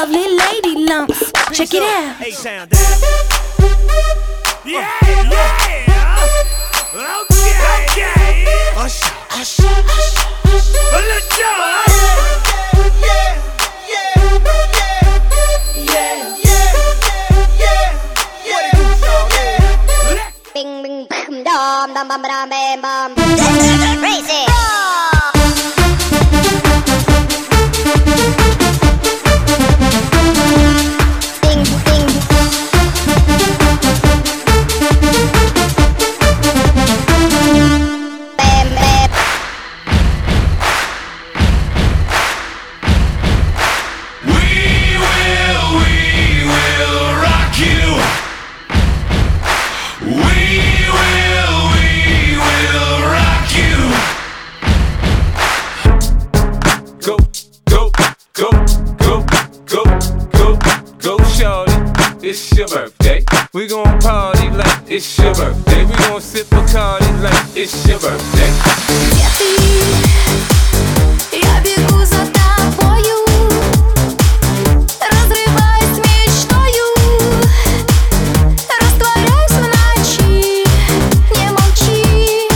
lovely lady lumps. Check it out. A-Sound. Yeah, yeah. Okay. Hush, hush, hush. Let's go. Bing bing bam dum dum bam bam bam bam. Crazy. Bing bing. Bam bam. We will rock you. We will rock you. Go, go, go, go, go, go, go, shorty. It's your birthday. We gon' party like it's your birthday. We gon' sip Bacardi like it's your birthday. Где ты? Я бегу за тобою, разрываясь мечтою, растворяюсь в ночи. Не молчи.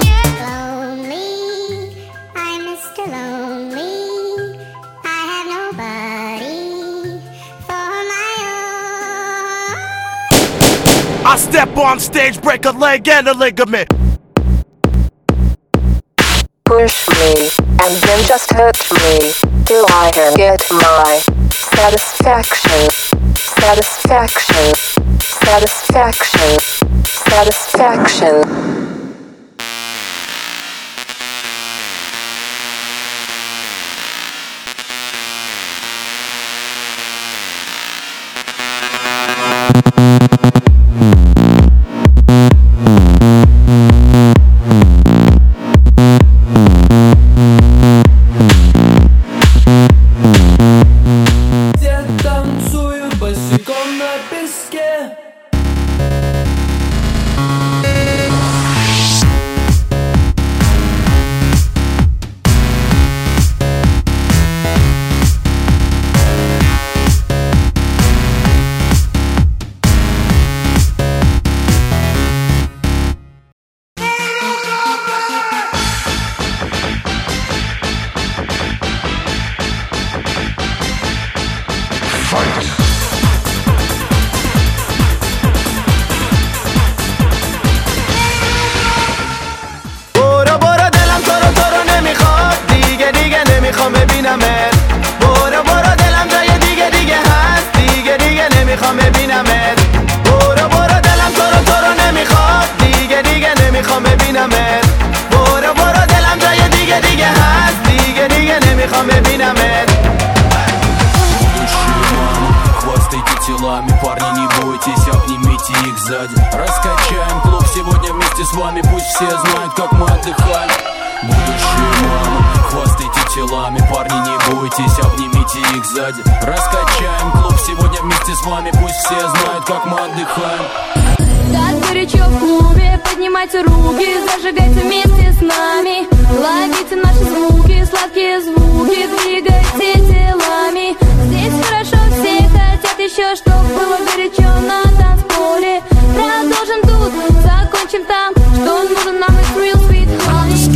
Lonely, I'm Mr. Lonely. I have nobody for my own. I step on stage, break a leg and a ligament. Push me, and then just hurt me, till I can get my satisfaction, satisfaction, satisfaction, satisfaction. Все танцуют босиком на песке. برو دلم تو رو نمیخواد، دیگه نمیخوام ببینمت. برو دلم جای دیگه هست، دیگه نمیخوام ببینمت. برو دلم تو رو نمیخواد، دیگه نمیخوام ببینمت. برو دلم جای دیگه هست، دیگه نمیخوام ببینمت. Хвастайте телами, парни, не бойтесь, обнимите их сзади. Раскачаем клуб сегодня вместе с вами, пусть все знают, как мы отдыхаем. Будущие мамы, хвастайте телами, парни, не бойтесь, обнимите их сзади. Раскачаем клуб сегодня вместе с вами, пусть все знают, как мы отдыхаем. Так горячо в клубе, поднимайте руки, зажигайте вместе с нами. Ловите наши звуки, сладкие звуки, двигайте телами. Здесь хорошо, все хотят еще, чтоб было горячо на танцполе. Продолжим тут, закончим там, что нужно нам из real sweet honey.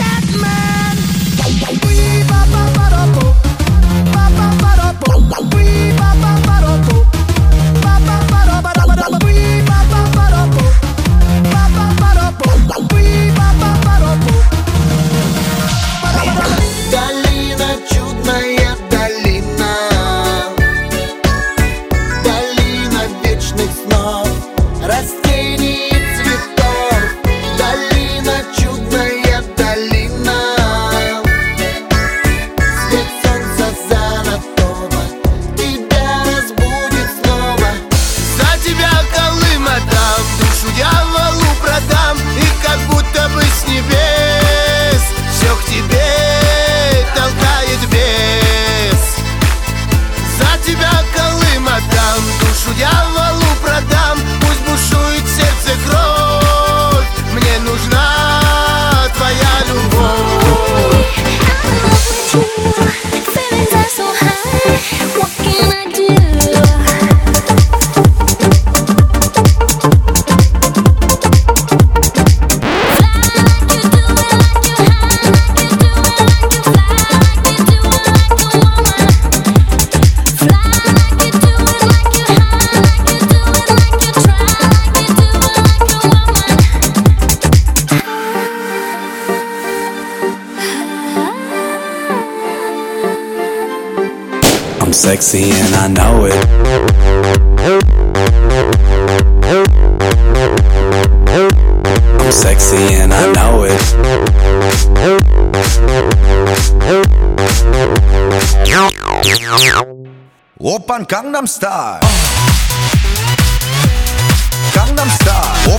Долина, чудная долина, долина вечных снов, растений и цветов. Долина, sexy and I know it. I'm sexy and I know it. Oppan Gangnam Style. Gangnam Style.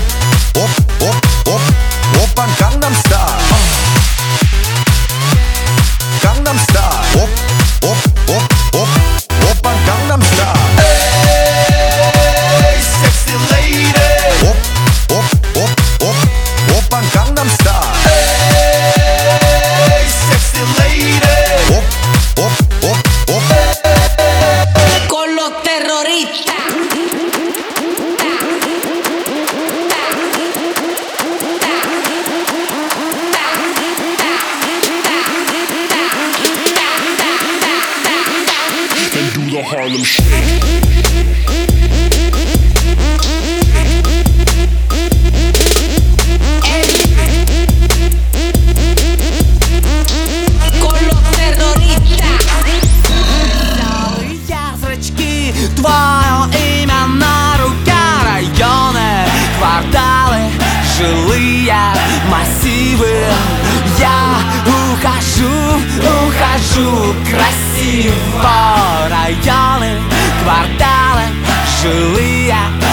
Oppan Gangnam Style. Gangnam Style. Oppan Gangnam Style. Hey, sexy lady. Oppan Gangnam Style. Hey, sexy lady. Con los terroristas. Then do the Harlem Shake. Твое имя на руке, районы, кварталы, жилые массивы. Я ухожу красиво. Районы, кварталы, жилые